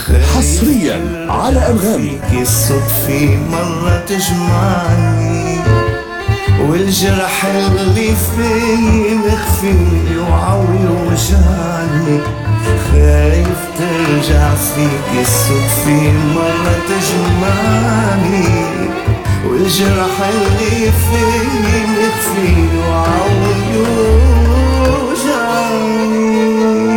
حصريا على أنغامي. الصدفة مرة تجمعني والجرح اللي فيه مخفي وعاوي وجعني. خايف ترجع فيك الصدفة مرة تجمعني والجرح اللي فيه مخفي وعاوي وجعني.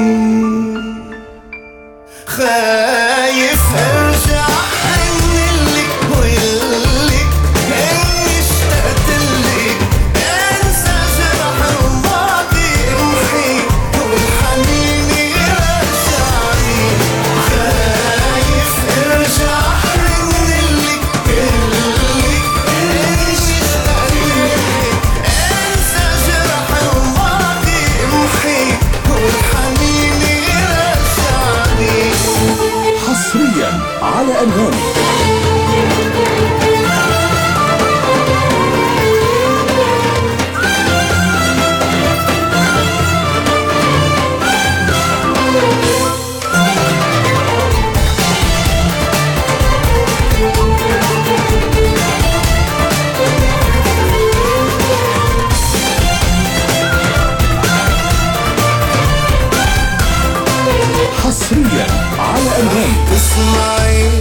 خايف ارجع احنلك وقلك اني اشتقتلك، انسى جرح الماضي امحي والحنين يرجعني. خايف ارجع احنلك وقلك اني اشتقتلك، انسى جرح الماضي امحي والحنين يرجعني. حصريا على أنغامي. حصريا على أنغامي. اسمعي